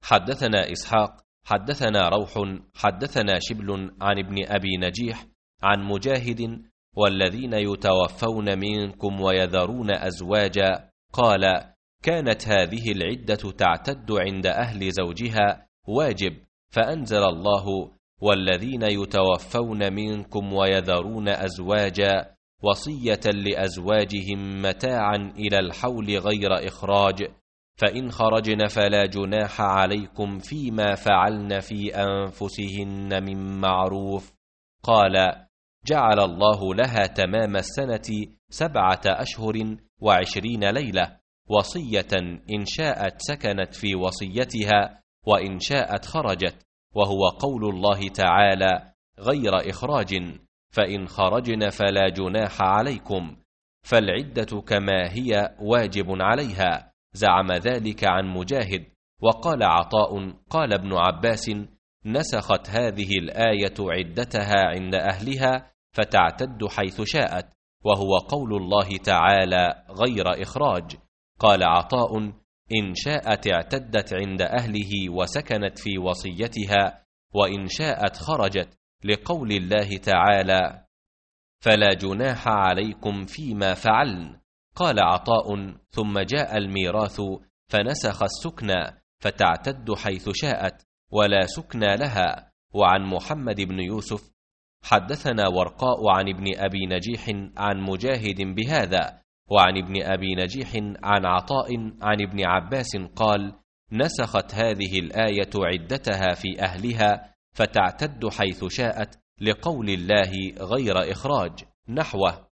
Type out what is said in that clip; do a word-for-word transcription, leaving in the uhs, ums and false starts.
حدثنا إسحاق حدثنا روح حدثنا شبل عن ابن أبي نجيح عن مجاهد: والذين يتوفون منكم ويذرون أزواجا، قال: كانت هذه العدة تعتد عند أهل زوجها واجب، فأنزل الله: والذين يتوفون منكم ويذرون أزواجا وصية لأزواجهم متاعا إلى الحول غير إخراج، فإن خرجن فلا جناح عليكم فيما فعلن في أنفسهن من معروف. قال: جعل الله لها تمام السنة سبعة أشهر وعشرين ليلة، وصية إن شاءت سكنت في وصيتها وإن شاءت خرجت، وهو قول الله تعالى: غير إخراج، فإن خرجن فلا جناح عليكم، فالعدة كما هي واجب عليها. زعم ذلك عن مجاهد. وقال عطاء: قال ابن عباس: نسخت هذه الآية عدتها عند أهلها فتعتد حيث شاءت، وهو قول الله تعالى: غير إخراج. قال عطاء: إن شاءت اعتدت عند أهله وسكنت في وصيتها، وإن شاءت خرجت، لقول الله تعالى: فلا جناح عليكم فيما فعلن. قال عطاء: ثم جاء الميراث فنسخ السكنى فتعتد حيث شاءت ولا سكنى لها. وعن محمد بن يوسف حدثنا ورقاء عن ابن أبي نجيح عن مجاهد بهذا، وعن ابن أبي نجيح عن عطاء عن ابن عباس قال: نسخت هذه الآية عدتها في أهلها فتعتد حيث شاءت، لقول الله: غير إخراج، نحوه.